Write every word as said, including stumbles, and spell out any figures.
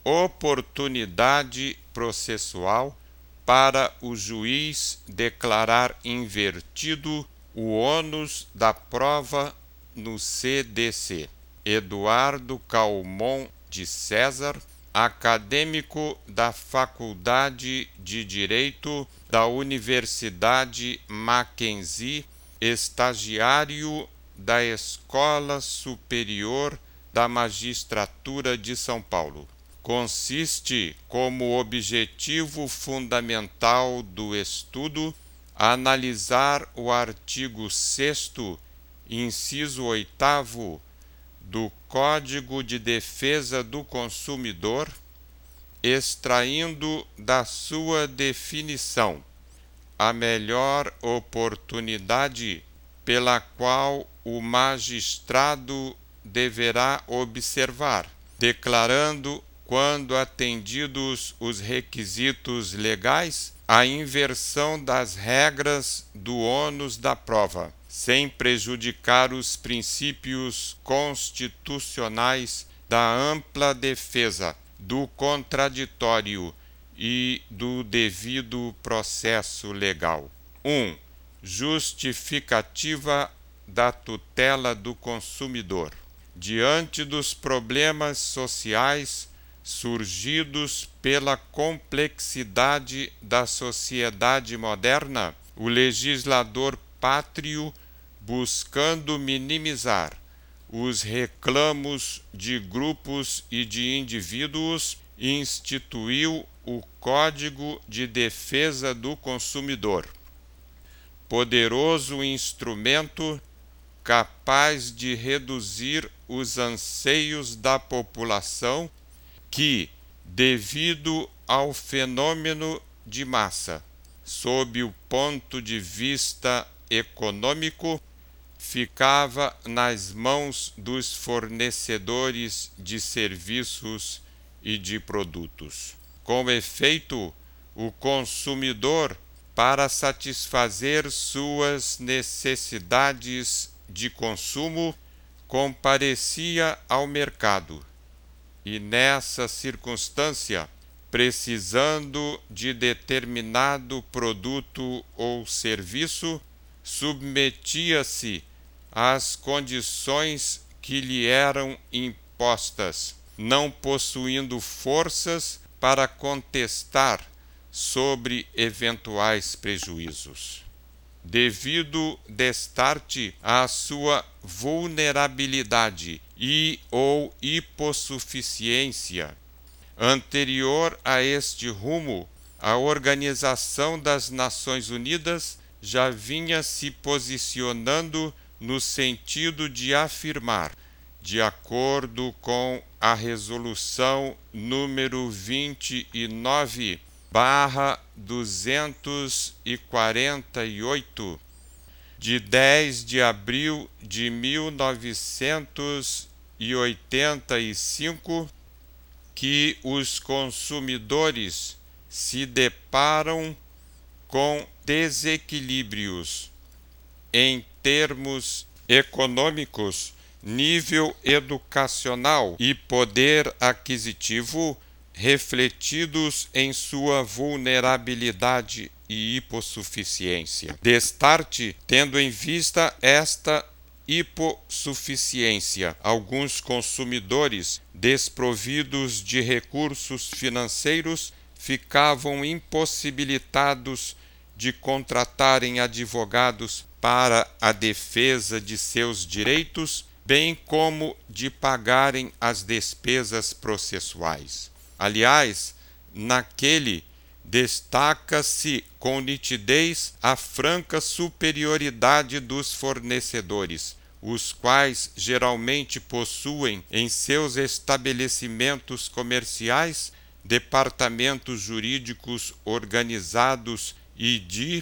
oportunidade processual para o juiz declarar invertido o ônus da prova no C D C. Eduardo Calmon de César, acadêmico da Faculdade de Direito da Universidade Mackenzie, estagiário da Escola Superior da Magistratura de São Paulo. Consiste como objetivo fundamental do estudo analisar o artigo sexto, inciso oitavo do Código de Defesa do Consumidor, extraindo da sua definição a melhor oportunidade pela qual o magistrado deverá observar, declarando, quando atendidos os requisitos legais, a inversão das regras do ônus da prova, sem prejudicar os princípios constitucionais da ampla defesa, do contraditório e do devido processo legal. um. Justificativa da tutela do consumidor. Diante dos problemas sociais surgidos pela complexidade da sociedade moderna, o legislador pátrio, buscando minimizar os reclamos de grupos e de indivíduos, instituiu o Código de Defesa do Consumidor, poderoso instrumento capaz de reduzir os anseios da população que, devido ao fenômeno de massa, sob o ponto de vista econômico, ficava nas mãos dos fornecedores de serviços e de produtos. Com efeito, o consumidor, para satisfazer suas necessidades de consumo, comparecia ao mercado e, nessa circunstância, precisando de determinado produto ou serviço, submetia-se às condições que lhe eram impostas, não possuindo forças para contestar sobre eventuais prejuízos. Devido destarte à sua vulnerabilidade e ou hipossuficiência, anterior a este rumo, a Organização das Nações Unidas já vinha se posicionando no sentido de afirmar, de acordo com a resolução número vinte e nove barra duzentos e quarenta e oito, de dez de abril de mil novecentos e oitenta e cinco, que os consumidores se deparam com desequilíbrios em termos econômicos, nível educacional e poder aquisitivo, refletidos em sua vulnerabilidade e hipossuficiência. Destarte, tendo em vista esta hipossuficiência, alguns consumidores desprovidos de recursos financeiros ficavam impossibilitados de contratarem advogados para a defesa de seus direitos, bem como de pagarem as despesas processuais. Aliás, naquele destaca-se com nitidez a franca superioridade dos fornecedores, os quais geralmente possuem em seus estabelecimentos comerciais departamentos jurídicos organizados e de